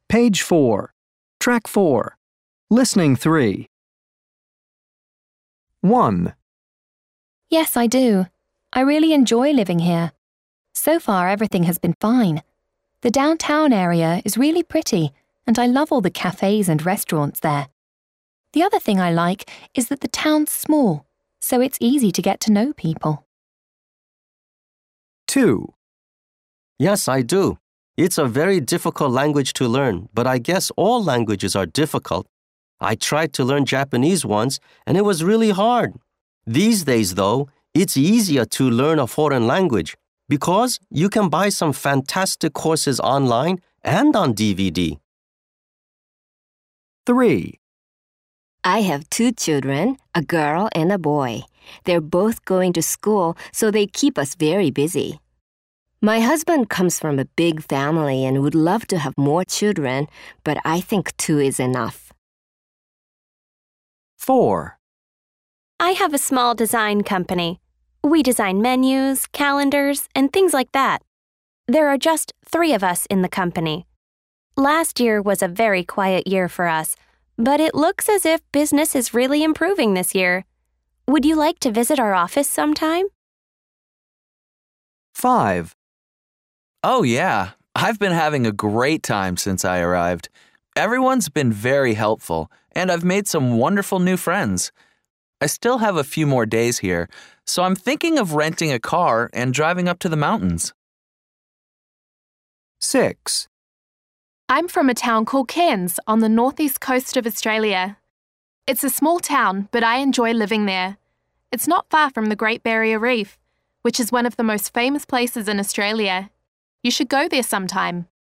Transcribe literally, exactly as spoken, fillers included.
Page four. Track four. Listening three. one. Yes, I do. I really enjoy living here. So far, everything has been fine. The downtown area is really pretty, and I love all the cafes and restaurants there. The other thing I like is that the town's small, so it's easy to get to know people. two. Yes, I do. It's a very difficult language to learn, but I guess all languages are difficult. I tried to learn Japanese once, and it was really hard. These days, though, it's easier to learn a foreign language because you can buy some fantastic courses online and on D V D. three. I have two children, a girl and a boy. They're both going to school, so they keep us very busy. My husband comes from a big family and would love to have more children, but I think two is enough. four. I have a small design company. We design menus, calendars, and things like that. There are just three of us in the company. Last year was a very quiet year for us, but it looks as if business is really improving this year. Would you like to visit our office sometime? five. Oh, yeah. I've been having a great time since I arrived. Everyone's been very helpful, and I've made some wonderful new friends. I still have a few more days here, so I'm thinking of renting a car and driving up to the mountains. six. I'm from a town called Cairns on the northeast coast of Australia. It's a small town, but I enjoy living there. It's not far from the Great Barrier Reef, which is one of the most famous places in Australia. You should go there sometime.